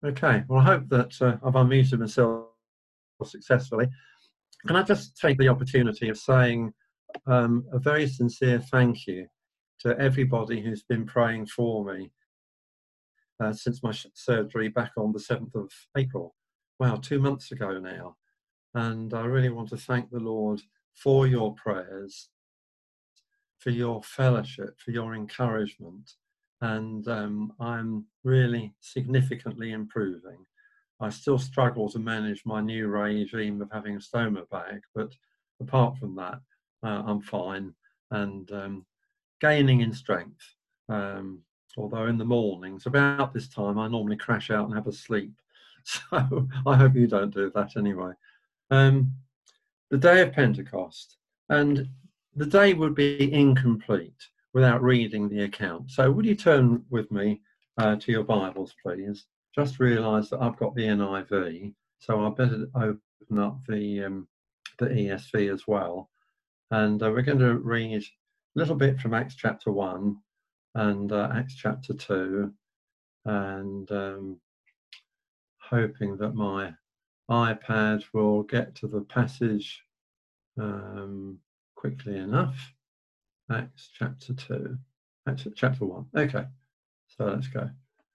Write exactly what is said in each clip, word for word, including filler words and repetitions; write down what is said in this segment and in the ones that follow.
Okay, well, I hope that uh, I've unmuted myself successfully. Can I just take the opportunity of saying um, a very sincere thank you to everybody who's been praying for me uh, since my surgery back on the seventh of April. Wow, two months ago now. And I really want to thank the Lord for your prayers, for your fellowship, for your encouragement. And um, I'm really significantly improving. I still struggle to manage my new regime of having a stoma bag, but apart from that, uh, I'm fine and um, gaining in strength. Um, although in the mornings, about this time, I normally crash out and have a sleep. So I hope you don't do that anyway. Um, the day of Pentecost, and the day would be incomplete without reading the account. So would you turn with me uh, to your Bibles, please? Just realised that I've got the N I V, so I better open up the um, the E S V as well. And uh, we're going to read a little bit from Acts chapter one and uh, Acts chapter two, and um, hoping that my iPad will get to the passage um, quickly enough. Acts chapter two, Acts chapter one. Okay, so let's go.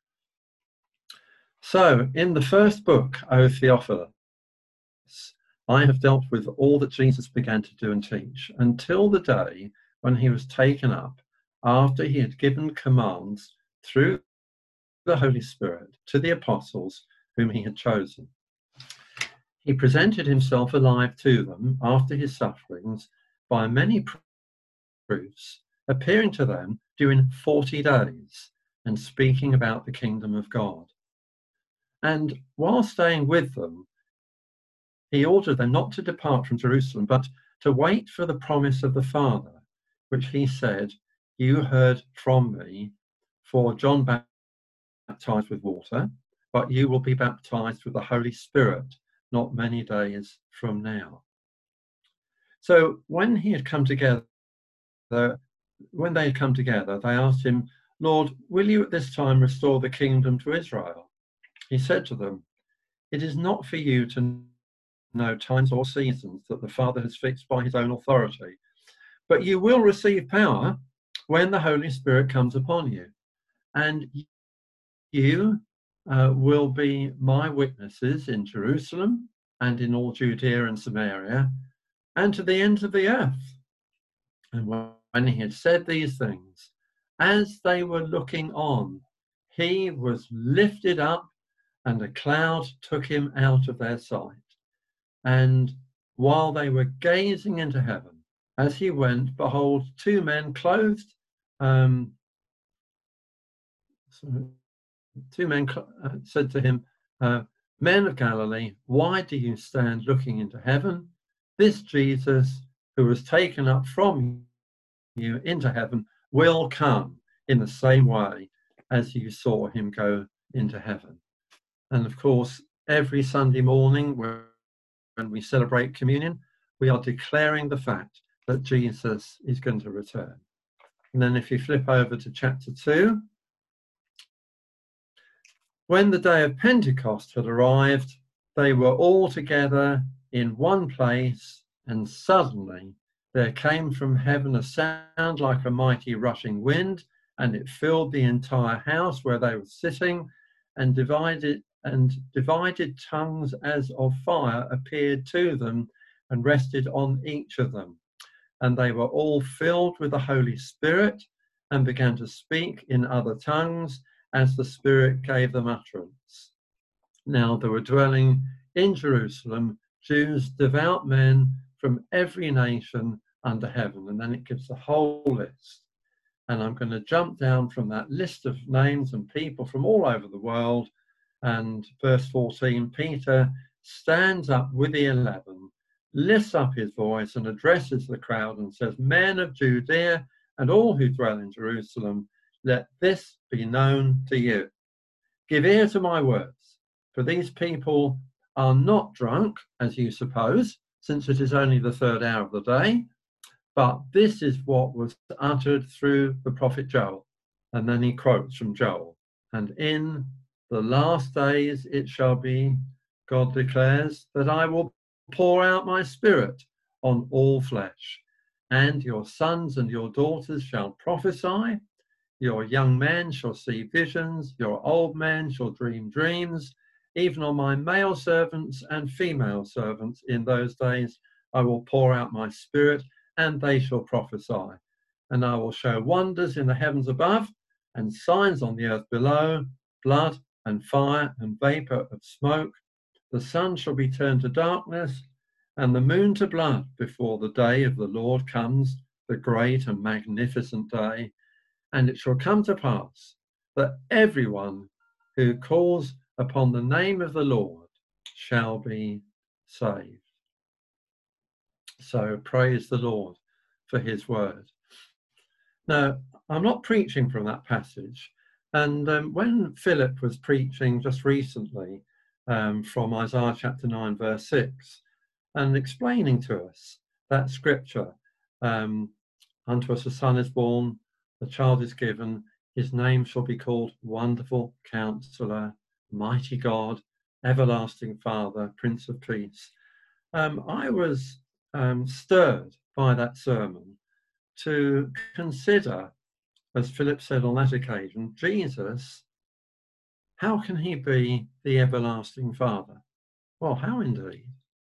So, in the first book, O Theophilus, I have dealt with all that Jesus began to do and teach until the day when he was taken up, after he had given commands through the Holy Spirit to the apostles whom he had chosen. He presented himself alive to them after his sufferings by many proofs, appearing to them during forty days and speaking about the kingdom of God. And while staying with them, he ordered them not to depart from Jerusalem, but to wait for the promise of the Father, which he said, "You heard from me, for John baptized with water, but you will be baptized with the Holy Spirit not many days from now." So when he had come together, when they had come together, they asked him, "Lord, will you at this time restore the kingdom to Israel?" He said to them, "It is not for you to know times or seasons that the Father has fixed by his own authority, but you will receive power when the Holy Spirit comes upon you, and you uh, will be my witnesses in Jerusalem and in all Judea and Samaria and to the ends of the earth." And when he had said these things, as they were looking on, he was lifted up, and a cloud took him out of their sight. And while they were gazing into heaven, as he went, behold, two men clothed, um, sorry, two men uh, said to him, uh, "Men of Galilee, why do you stand looking into heaven? This Jesus, who was taken up from you into heaven, will come in the same way as you saw him go into heaven." And of course, every Sunday morning when we celebrate communion, we are declaring the fact that Jesus is going to return. And then if you flip over to chapter two, when the day of Pentecost had arrived, they were all together in one place, and suddenly there came from heaven a sound like a mighty rushing wind, and it filled the entire house where they were sitting, and divided and divided tongues as of fire appeared to them and rested on each of them. And they were all filled with the Holy Spirit and began to speak in other tongues as the Spirit gave them utterance. Now there were dwelling in Jerusalem Jews, devout men from every nation under heaven. And then it gives the whole list. And I'm going to jump down from that list of names and people from all over the world. And verse fourteen, Peter stands up with the eleven, lifts up his voice and addresses the crowd and says, "Men of Judea and all who dwell in Jerusalem, let this be known to you. Give ear to my words, for these people are not drunk, as you suppose, since it is only the third hour of the day, but this is what was uttered through the prophet Joel." And then he quotes from Joel. "And in The last days it shall be, God declares, that I will pour out my Spirit on all flesh, and your sons and your daughters shall prophesy, your young men shall see visions, your old men shall dream dreams. Even on my male servants and female servants in those days I will pour out my Spirit, and they shall prophesy. And I will show wonders in the heavens above, and signs on the earth below, blood and fire and vapour of smoke. The sun shall be turned to darkness, and the moon to blood, before the day of the Lord comes, the great and magnificent day. And it shall come to pass that everyone who calls upon the name of the Lord shall be saved. So praise the Lord for his word. Now, I'm not preaching from that passage. And um, when Philip was preaching just recently um, from Isaiah chapter nine, verse six, and explaining to us that scripture, um, unto us a son is born, a child is given, his name shall be called Wonderful Counselor, Mighty God, Everlasting Father, Prince of Peace. Um, I was um, stirred by that sermon to consider, as Philip said on that occasion, Jesus, how can he be the everlasting Father? Well, how indeed?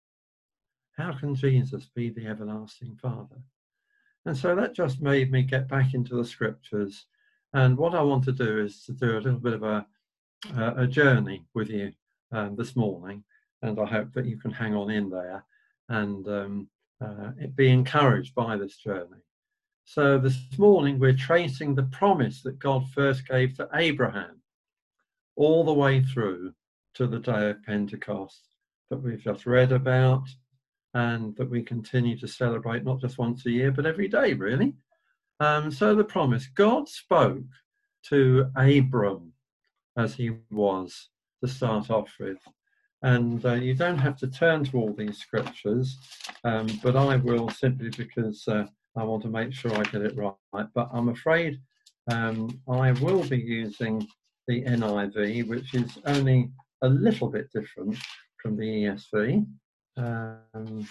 How can Jesus be the everlasting Father? And so that just made me get back into the scriptures. And what I want to do is to do a little bit of a, a journey with you um, this morning. And I hope that you can hang on in there and um, uh, be encouraged by this journey. So this morning we're tracing the promise that God first gave to Abraham all the way through to the day of Pentecost that we've just read about, and that we continue to celebrate not just once a year, but every day, really. Um, so the promise, God spoke to Abram as he was to start off with. And uh, you don't have to turn to all these scriptures, um, but I will, simply because uh, I want to make sure I get it right. But I'm afraid um, I will be using the N I V, which is only a little bit different from the E S V. Um,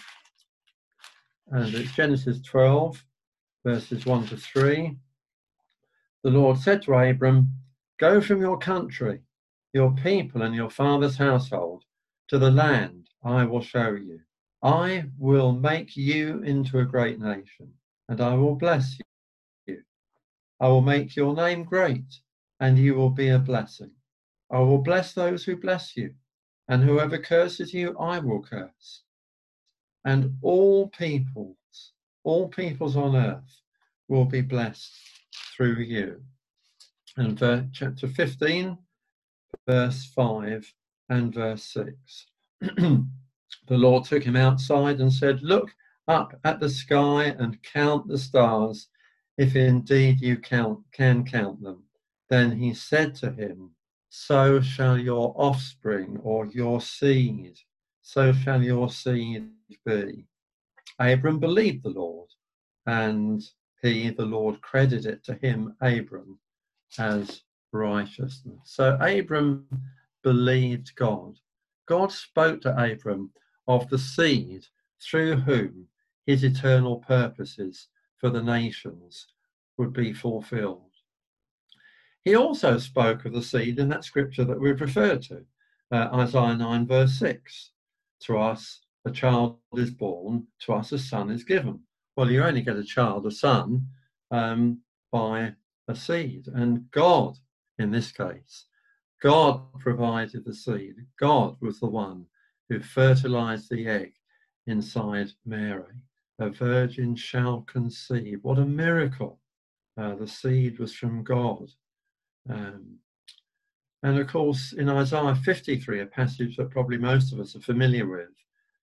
and it's Genesis twelve, verses one to three. The Lord said to Abram, "Go from your country, your people, and your father's household to the land I will show you. I will make you into a great nation, and I will bless you. I will make your name great, and you will be a blessing. I will bless those who bless you, and whoever curses you, I will curse. And all peoples, all peoples on earth will be blessed through you." And uh, chapter fifteen, verse five and verse six. The Lord took him outside and said, "Look up at the sky and count the stars, if indeed you count, can count them." Then he said to him, "So shall your offspring, or your seed, so shall your seed be." Abram believed the Lord, and he, the Lord, credited it to him, Abram, as righteousness. So Abram believed God. God spoke to Abram of the seed through whom his eternal purposes for the nations would be fulfilled. He also spoke of the seed in that scripture that we've referred to, uh, Isaiah nine, verse six. To us a child is born, to us a son is given. Well, you only get a child, a son, um, by a seed. And God, in this case, God provided the seed. God was the one who fertilized the egg inside Mary. A virgin shall conceive. What a miracle. Uh, the seed was from God. Um, and of course, in Isaiah fifty-three, a passage that probably most of us are familiar with,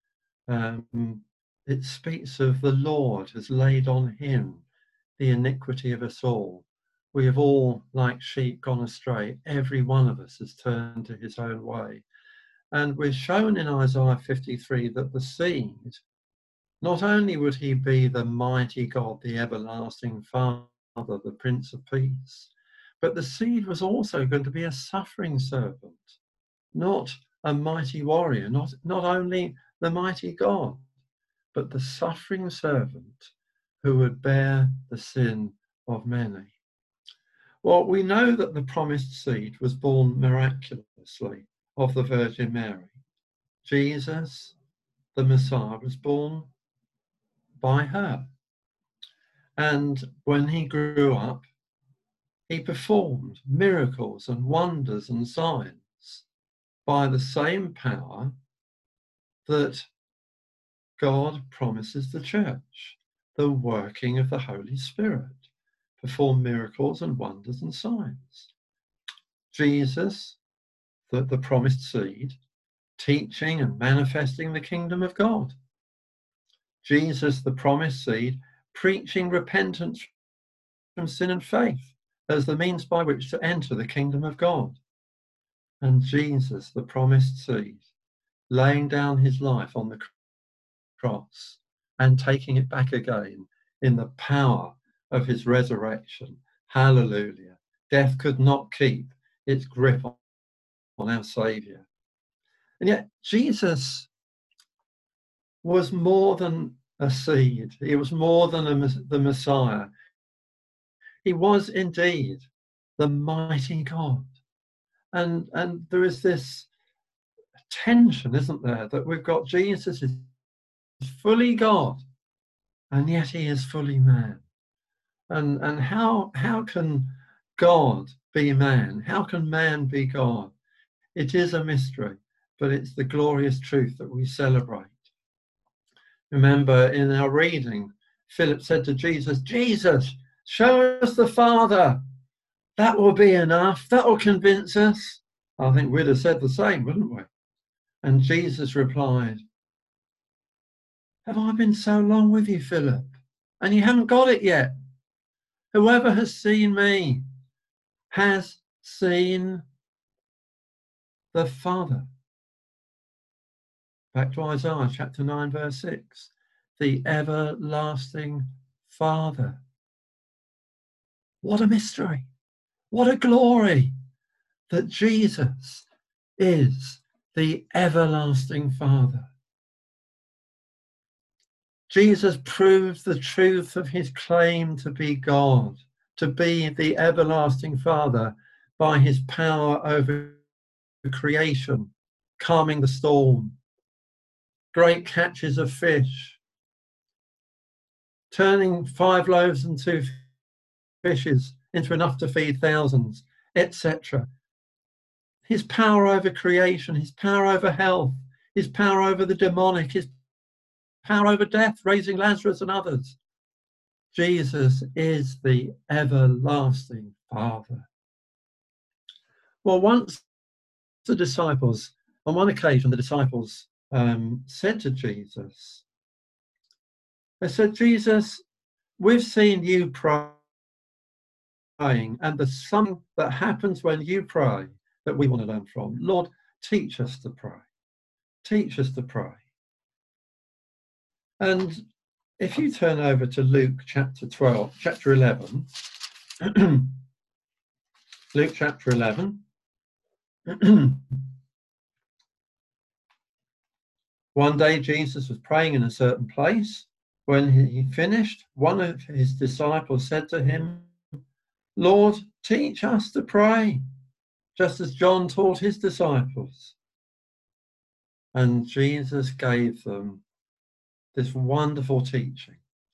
um, it speaks of the Lord has laid on him the iniquity of us all. We have all, like sheep, gone astray. Every one of us has turned to his own way. And we're shown in Isaiah fifty-three that the seed, not only would he be the mighty God, the everlasting Father, the Prince of Peace, But the seed was also going to be a suffering servant, not a mighty warrior, not, not only the mighty God, but the suffering servant who would bear the sin of many. Well, we know that the promised seed was born miraculously of the Virgin Mary. Jesus, the Messiah, was born by her. And when he grew up, he performed miracles and wonders and signs by the same power that God promises the church, the working of the Holy Spirit, perform miracles and wonders and signs. Jesus, the, the promised seed, teaching and manifesting the kingdom of God. Jesus, the promised seed, preaching repentance from sin and faith as the means by which to enter the kingdom of God. And Jesus, the promised seed, laying down his life on the cross and taking it back again in the power of his resurrection. Hallelujah. Death could not keep its grip on our Saviour. And yet Jesus was more than a seed. He was more than a, the Messiah. He was indeed the mighty God. And, and there is this tension, isn't there, that we've got Jesus is fully God, and yet he is fully man. And, and how, how can God be man? How can man be God? It is a mystery, but it's the glorious truth that we celebrate. Remember in our reading, Philip said to Jesus, Jesus, show us the Father. That will be enough. That will convince us. I think we'd have said the same, wouldn't we? And Jesus replied, have I been so long with you, Philip, and you haven't got it yet? Whoever has seen me has seen the Father. Back to Isaiah chapter nine, verse six. The everlasting Father. What a mystery. What a glory that Jesus is the everlasting Father. Jesus proves the truth of his claim to be God, to be the everlasting Father, by his power over creation, calming the storm, great catches of fish, turning five loaves and two fishes into enough to feed thousands, et cetera. His power over creation, his power over health, his power over the demonic, his power over death, raising Lazarus and others. Jesus is the everlasting Father. Well, once the disciples, on one occasion, the disciples um, said to Jesus, they said, Jesus, we've seen you praying, and there's something that happens when you pray that we want to learn from. Lord, teach us to pray. Teach us to pray. And if you turn over to Luke chapter twelve, chapter eleven, Luke chapter eleven, one day Jesus was praying in a certain place. When he finished, one of his disciples said to him, Lord, teach us to pray, just as John taught his disciples. And Jesus gave them this wonderful teaching.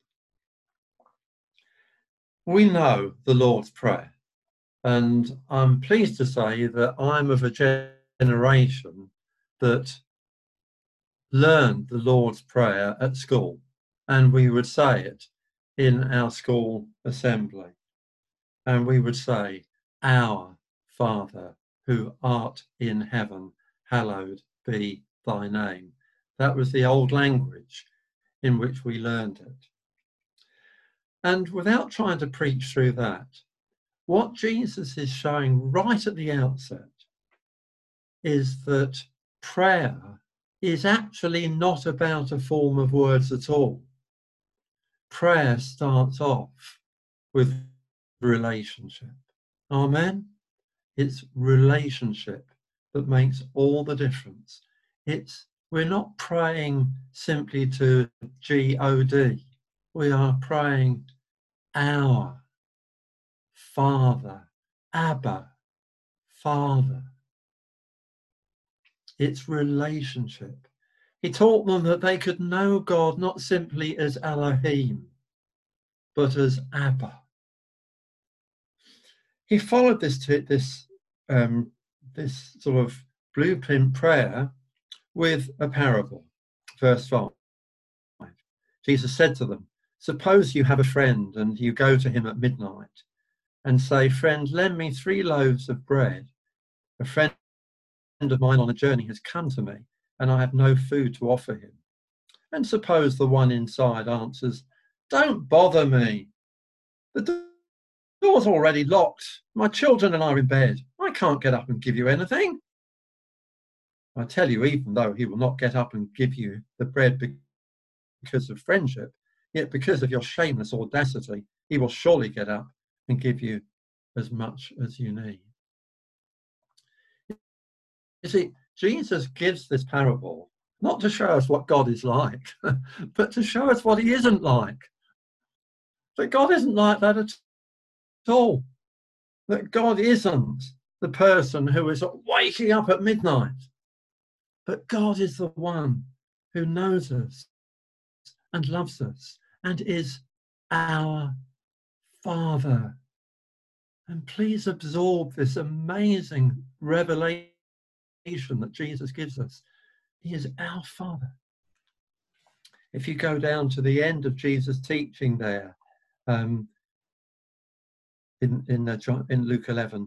We know the Lord's Prayer, and I'm pleased to say that I'm of a generation that learned the Lord's Prayer at school, and we would say it in our school assembly. And we would say, Our Father, who art in heaven, hallowed be thy name. That was the old language in which we learned it. And without trying to preach through that, what Jesus is showing right at the outset is that prayer is actually not about a form of words at all. Prayer starts off with relationship. Amen? It's relationship that makes all the difference. It's we're not praying simply to G O D. We are praying our Father, Abba, Father. It's relationship. He taught them that they could know God not simply as Elohim, but as Abba. He followed this this um, this sort of blueprint prayer with a parable. Verse five. Jesus said to them, suppose you have a friend and you go to him at midnight and say, friend, lend me three loaves of bread. A friend of mine on a journey has come to me and I have no food to offer him. And suppose the one inside answers, don't bother me. The door's already locked. My children and I are in bed. I can't get up and give you anything. I tell you, even though he will not get up and give you the bread because of friendship, yet because of your shameless audacity, he will surely get up and give you as much as you need. You see, Jesus gives this parable not to show us what God is like, but to show us what he isn't like. That God isn't like that at all. That God isn't the person who is waking up at midnight. But God is the one who knows us and loves us and is our Father. And please absorb this amazing revelation that Jesus gives us. He is our Father. If you go down to the end of Jesus' teaching there, um, in in, uh, in Luke eleven,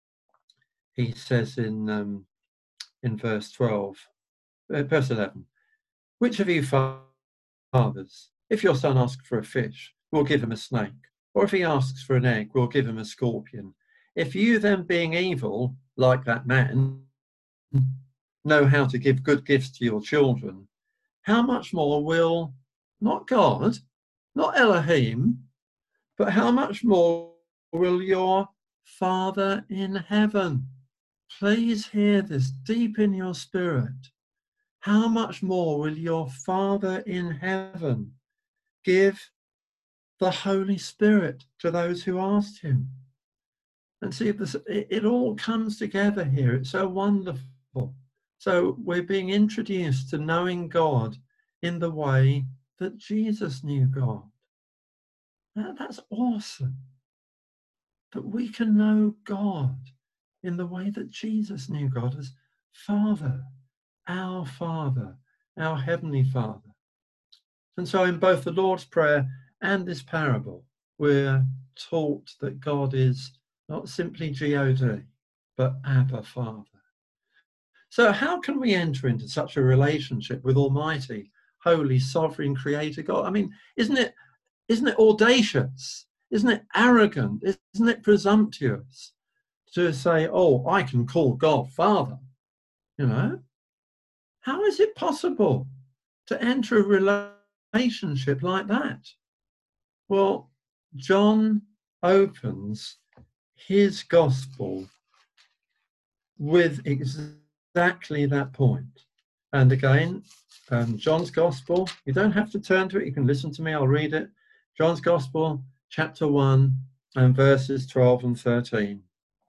he says in um, in verse twelve, uh, verse eleven, which of you fathers, if your son asks for a fish, will give him a snake? Or if he asks for an egg, we'll give him a scorpion. If you then, being evil, like that man, know how to give good gifts to your children, how much more will, not God, not Elohim, but how much more will your Father in heaven? Please hear this deep in your spirit. How much more will your Father in heaven give the Holy Spirit to those who ask him? And see, this, it, it all comes together here. It's so wonderful. So we're being introduced to knowing God in the way that Jesus knew God. Now, that's awesome. That we can know God in the way that Jesus knew God as Father, our Father, our Heavenly Father. And so in both the Lord's Prayer and this parable, we're taught that God is not simply G O D, but Abba, Father. So how can we enter into such a relationship with Almighty, Holy, Sovereign, Creator God? I mean, isn't it, isn't it audacious? Isn't it arrogant? Isn't it presumptuous to say, oh, I can call God Father? You know? How is it possible to enter a relationship like that? Well, John opens his gospel with exactly that point. And again, um, John's gospel, you don't have to turn to it, you can listen to me, I'll read it. John's gospel, chapter one, and verses twelve and thirteen.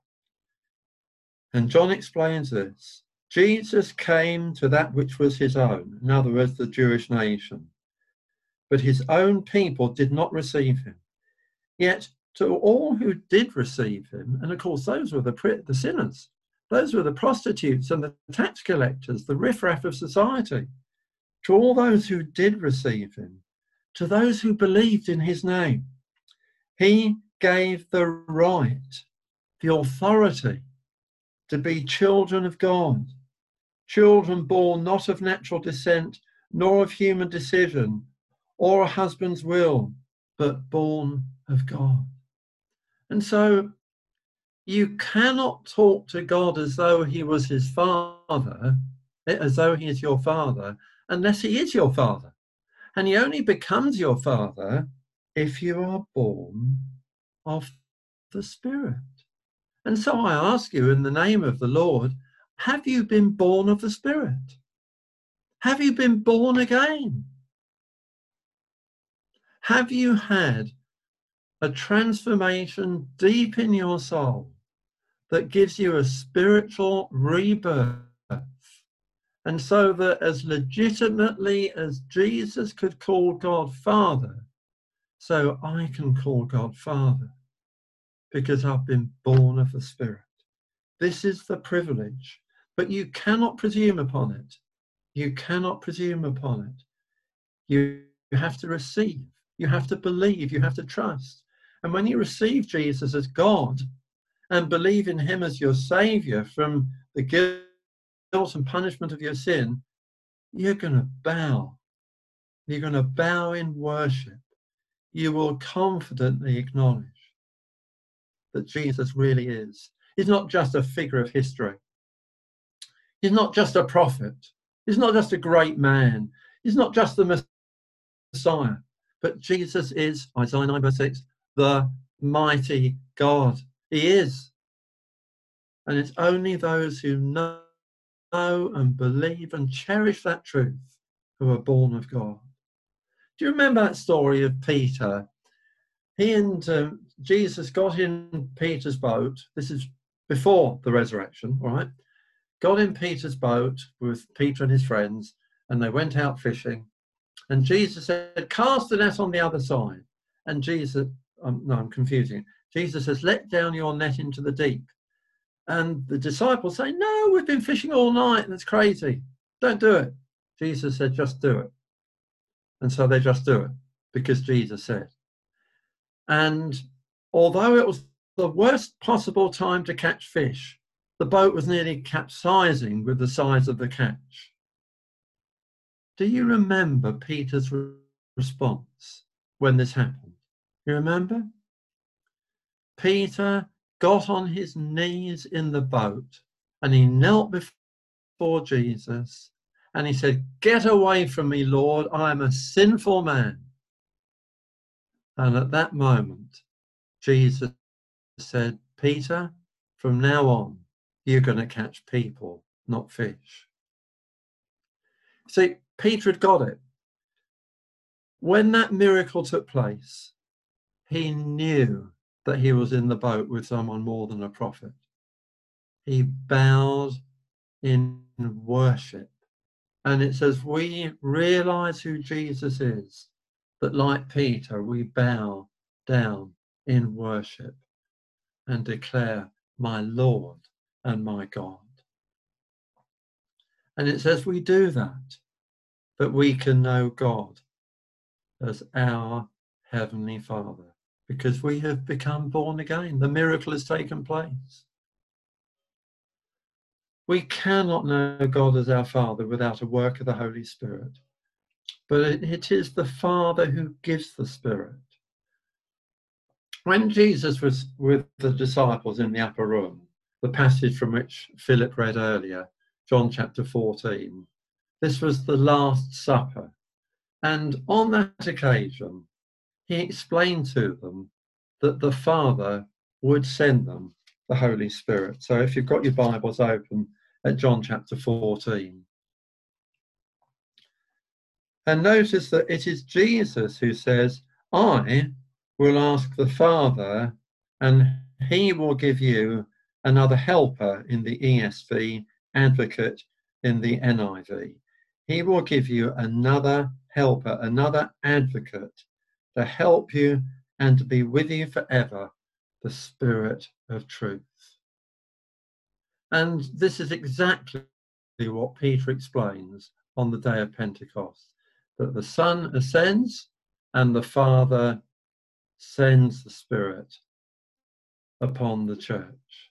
And John explains this. Jesus came to that which was his own, in other words, the Jewish nation. But his own people did not receive him. Yet to all who did receive him, and of course those were the, the sinners, those were the prostitutes and the tax collectors, the riffraff of society, to all those who did receive him, to those who believed in his name, he gave the right, the authority to be children of God, children born not of natural descent, nor of human decision, or a husband's will, but born of God. And so you cannot talk to God as though he was his father, as though he is your father, unless he is your father. And he only becomes your father if you are born of the Spirit. And so I ask you in the name of the Lord, have you been born of the Spirit? Have you been born again? Have you had a transformation deep in your soul that gives you a spiritual rebirth? And so that as legitimately as Jesus could call God Father, so I can call God Father, because I've been born of the Spirit. This is the privilege, but you cannot presume upon it. You cannot presume upon it. You have to receive, you have to believe, you have to trust. And when you receive Jesus as God and believe in him as your Saviour from the guilt and punishment of your sin, you're going to bow. You're going to bow in worship. You will confidently acknowledge that Jesus really is. He's not just a figure of history. He's not just a prophet. He's not just a great man. He's not just the Messiah. But Jesus is, Isaiah nine verse six, the mighty God. He is. And it's only those who know and believe and cherish that truth who are born of God. Do you remember that story of Peter? He and um, Jesus got in Peter's boat. This is before the resurrection, all right? Got in Peter's boat with Peter and his friends, and they went out fishing. And Jesus said, cast the net on the other side. And Jesus, um, no, I'm confusing. Jesus says, let down your net into the deep. And the disciples say, no, we've been fishing all night. That's crazy. Don't do it. Jesus said, just do it. And so they just do it because Jesus said. And although it was the worst possible time to catch fish, the boat was nearly capsizing with the size of the catch. Do you remember Peter's re- response when this happened? You remember? Peter got on his knees in the boat and he knelt before Jesus and he said, get away from me, Lord, I am a sinful man. And at that moment, Jesus said, Peter, from now on, you're going to catch people, not fish. See, Peter had got it. When that miracle took place, he knew that he was in the boat with someone more than a prophet. He bowed in worship. And it's as we realize who Jesus is, that like Peter, we bow down in worship and declare, my Lord and my God. And it's as we do that, that we can know God as our Heavenly Father, because we have become born again. The miracle has taken place. We cannot know God as our Father without a work of the Holy Spirit. But it, it is the Father who gives the Spirit. When Jesus was with the disciples in the upper room, the passage from which Philip read earlier, John chapter fourteen, this was the Last Supper. And on that occasion, he explained to them that the Father would send them the Holy Spirit. So if you've got your Bibles open at John chapter fourteen. And notice that it is Jesus who says, I will ask the Father, and he will give you another helper in the E S V, advocate in the N I V. He will give you another helper, another advocate to help you and to be with you forever, the Spirit of truth. And this is exactly what Peter explains on the day of Pentecost, that the Son ascends and the Father sends the Spirit upon the church.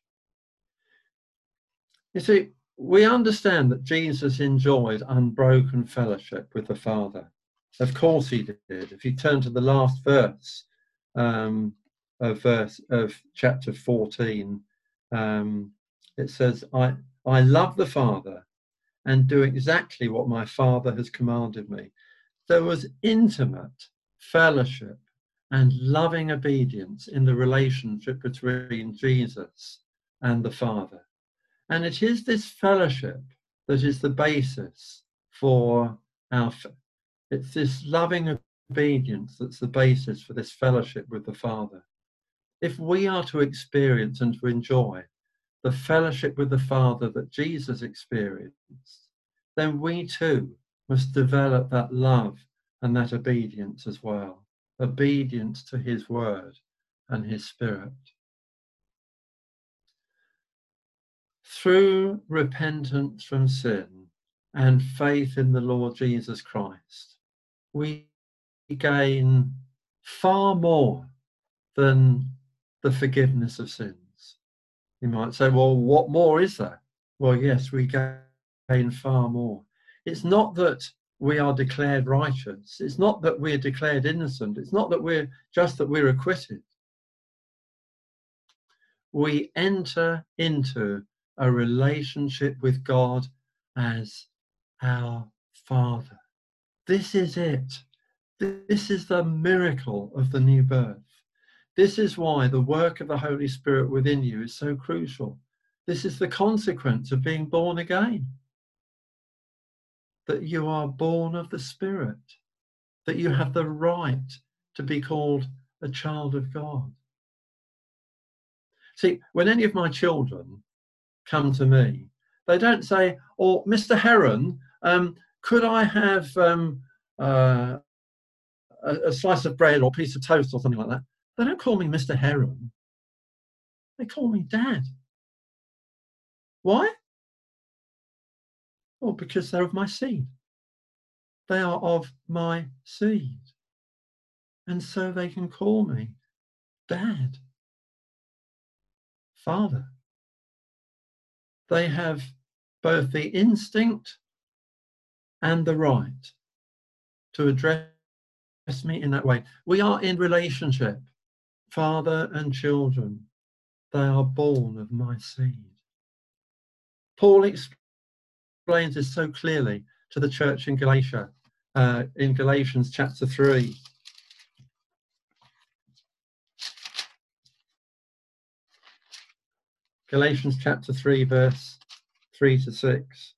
You see, we understand that Jesus enjoyed unbroken fellowship with the Father. Of course he did. If you turn to the last verse um, of verse of chapter fourteen, um, it says, I, I love the Father and do exactly what my Father has commanded me. There was intimate fellowship and loving obedience in the relationship between Jesus and the Father. And it is this fellowship that is the basis for our faith. It's this loving obedience that's the basis for this fellowship with the Father. If we are to experience and to enjoy the fellowship with the Father that Jesus experienced, then we too must develop that love and that obedience as well. Obedience to his word and his Spirit. Through repentance from sin and faith in the Lord Jesus Christ, we gain far more than the forgiveness of sins. You might say, well, what more is there? Well, yes, we gain far more. It's not that we are declared righteous. It's not that we're declared innocent. It's not that we're just that we're acquitted. We enter into a relationship with God as our Father. This is it. This is the miracle of the new birth. This is why the work of the Holy Spirit within you is so crucial. This is the consequence of being born again. That you are born of the Spirit, that you have the right to be called a child of God. See, when any of my children come to me, they don't say, oh, Mister Heron, um, could I have um, uh, a, a slice of bread or a piece of toast or something like that? They don't call me Mister Heron. They call me Dad. Why? Well, because they're of my seed. They are of my seed. And so they can call me Dad, Father. They have both the instinct and the right to address me in that way. We are in relationship, father and children. They are born of my seed. Paul explains this so clearly to the church in Galatia, uh, in Galatians chapter three. Galatians chapter three, verse three to six.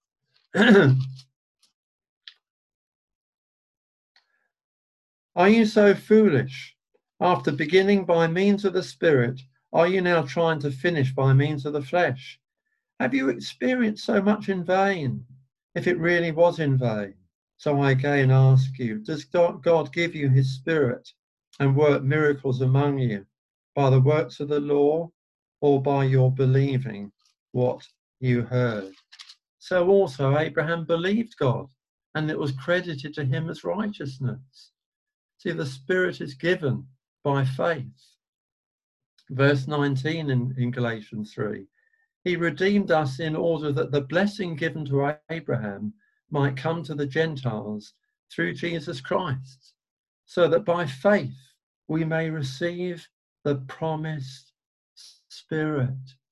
Are you so foolish? After beginning by means of the Spirit, are you now trying to finish by means of the flesh? Have you experienced so much in vain, if it really was in vain? So I again ask you, does God give you his Spirit and work miracles among you by the works of the law or by your believing what you heard? So also Abraham believed God, and it was credited to him as righteousness. See, the Spirit is given by faith. Verse nineteen in, in Galatians three. He redeemed us in order that the blessing given to Abraham might come to the Gentiles through Jesus Christ, so that by faith we may receive the promised Spirit.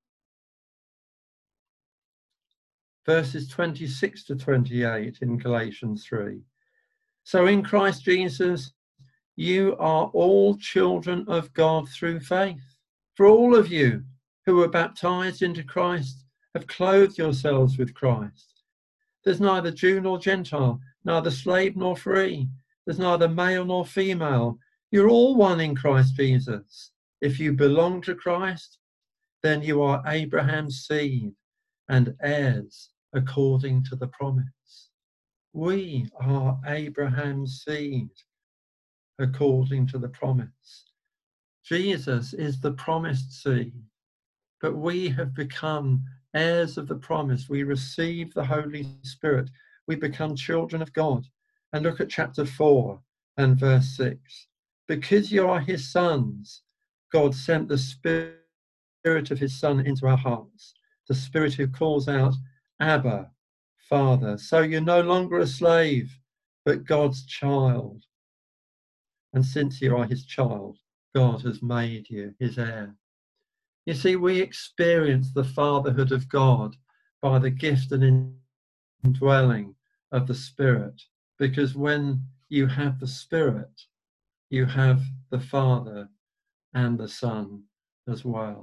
Verses twenty-six to twenty-eight in Galatians three. So in Christ Jesus, you are all children of God through faith. For all of you who were baptized into Christ have clothed yourselves with Christ. There's neither Jew nor Gentile, neither slave nor free. There's neither male nor female. You're all one in Christ Jesus. If you belong to Christ, then you are Abraham's seed and heirs according to the promise. We are Abraham's seed according to the promise. Jesus is the promised seed, but we have become heirs of the promise. We receive the Holy Spirit. We become children of God. And look at chapter four and verse six. Because you are his sons, God sent the Spirit of his Son into our hearts, the Spirit who calls out, Abba, Father. So you're no longer a slave, but God's child. And since you are his child, God has made you his heir. You see, we experience the fatherhood of God by the gift and indwelling of the Spirit, because when you have the Spirit, you have the Father and the Son as well.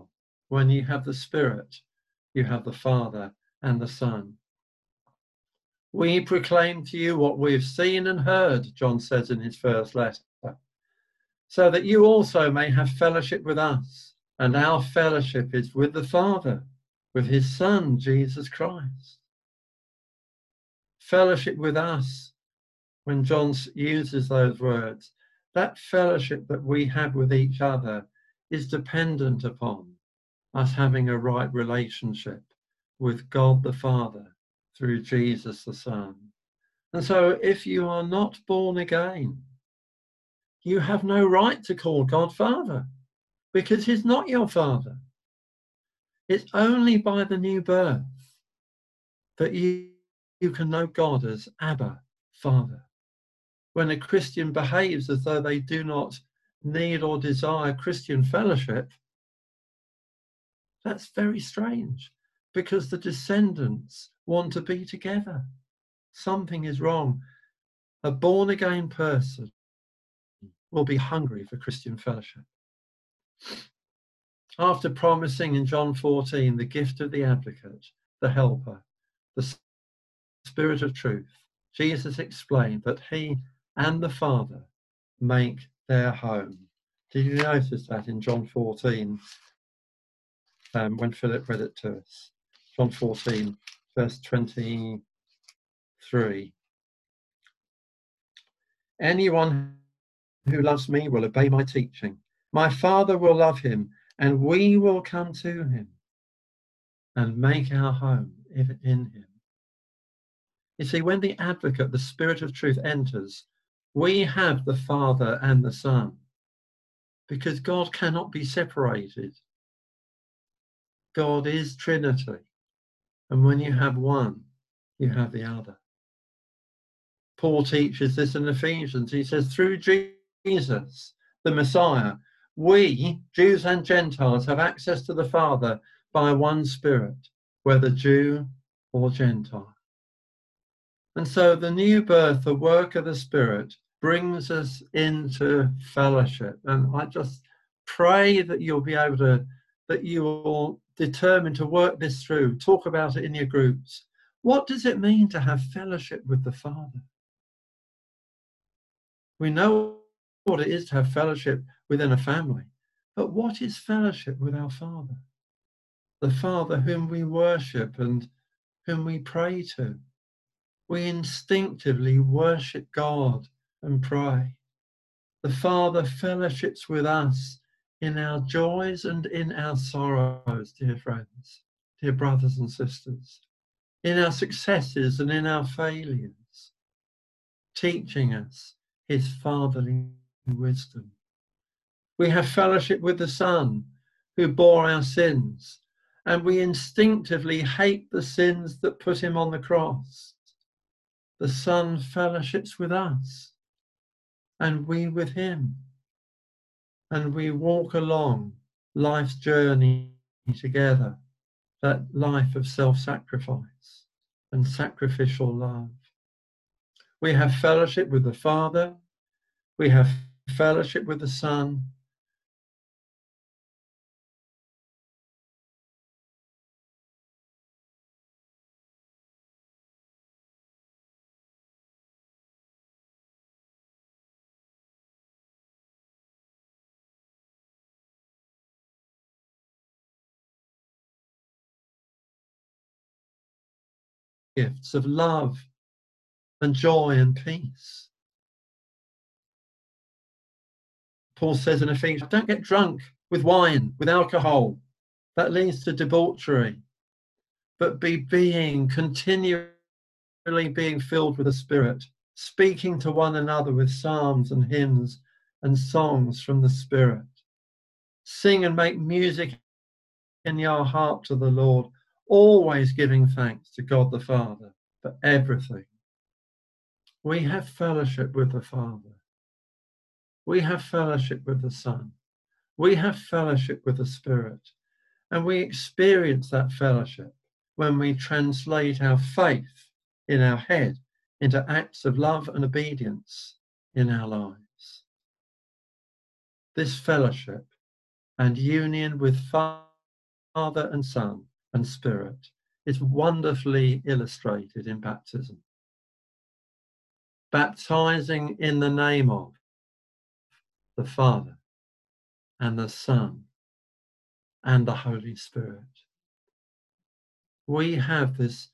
When you have the Spirit, you have the Father and the Son. We proclaim to you what we've seen and heard, John says in his first letter, so that you also may have fellowship with us. And our fellowship is with the Father, with his Son, Jesus Christ. Fellowship with us, when John uses those words, that fellowship that we have with each other is dependent upon us having a right relationship with God the Father through Jesus the Son. And so if you are not born again, you have no right to call God Father, because he's not your Father. It's only by the new birth that you, you can know God as Abba, Father. When a Christian behaves as though they do not need or desire Christian fellowship, that's very strange, because the descendants want to be together. Something is wrong. A born-again person will be hungry for Christian fellowship. After promising in John fourteen the gift of the advocate, the helper, the Spirit of truth, Jesus explained that he and the Father make their home. Did you notice that in John fourteen, um, when Philip read it to us? John fourteen, verse twenty-three. Anyone who loves me will obey my teaching. My Father will love him, and we will come to him and make our home in him. You see, when the advocate, the Spirit of truth, enters, we have the Father and the Son, because God cannot be separated. God is Trinity, and when you have one, you have the other. Paul teaches this in Ephesians. He says, through Jesus, the Messiah, we, Jews and Gentiles, have access to the Father by one Spirit, whether Jew or Gentile. And so the new birth, the work of the Spirit, brings us into fellowship. And I just pray that you'll be able to, that you will determine to work this through, talk about it in your groups. What does it mean to have fellowship with the Father? We know what it is to have fellowship within a family, but what is fellowship with our Father? The Father whom we worship and whom we pray to. We instinctively worship God and pray. The Father fellowships with us in our joys and in our sorrows, dear friends, dear brothers and sisters, in our successes and in our failures, teaching us his fatherly wisdom. We have fellowship with the Son who bore our sins, and we instinctively hate the sins that put him on the cross. The Son fellowships with us, and we with him, and we walk along life's journey together, that life of self-sacrifice and sacrificial love. We have fellowship with the Father, we have fellowship with the Son, gifts of love and joy and peace. Paul says in Ephesians, don't get drunk with wine, with alcohol. That leads to debauchery. But be being, continually being filled with the Spirit, speaking to one another with psalms and hymns and songs from the Spirit. Sing and make music in your heart to the Lord, always giving thanks to God the Father for everything. We have fellowship with the Father. We have fellowship with the Son. We have fellowship with the Spirit. And we experience that fellowship when we translate our faith in our head into acts of love and obedience in our lives. This fellowship and union with Father Father and Son and Spirit is wonderfully illustrated in baptism. Baptizing in the name of the Father and the Son and the Holy Spirit. We have this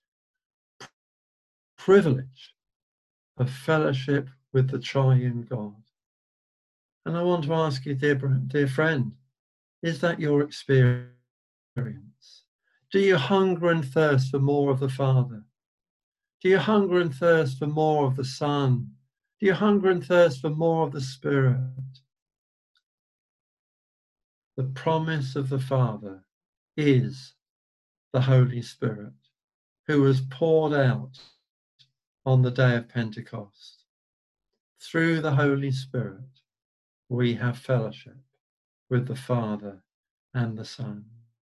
privilege of fellowship with the triune God. And I want to ask you, dear, dear friend, is that your experience? Do you hunger and thirst for more of the Father? Do you hunger and thirst for more of the Son? Do you hunger and thirst for more of the Spirit? The promise of the Father is the Holy Spirit, who was poured out on the day of Pentecost. Through the Holy Spirit, we have fellowship with the Father and the Son.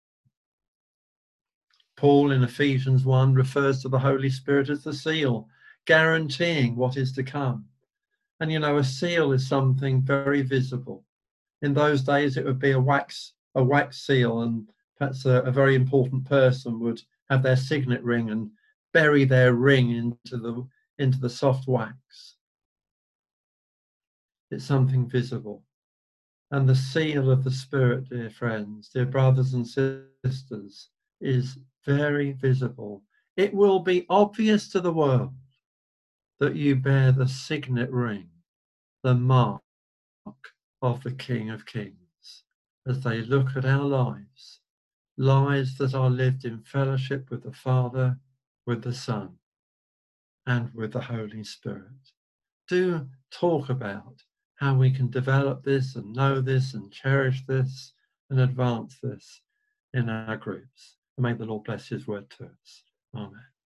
Paul in Ephesians one refers to the Holy Spirit as the seal, guaranteeing what is to come. And you know, a seal is something very visible. In those days, it would be a wax, a wax seal, and perhaps a, a very important person would have their signet ring and bury their ring into the, into the soft wax. It's something visible. And the seal of the Spirit, dear friends, dear brothers and sisters, is very visible. It will be obvious to the world that you bear the signet ring, the mark of the King of Kings, as they look at our lives, lives that are lived in fellowship with the Father, with the Son, and with the Holy Spirit. Do talk about how we can develop this and know this and cherish this and advance this in our groups. And may the Lord bless his word to us. Amen.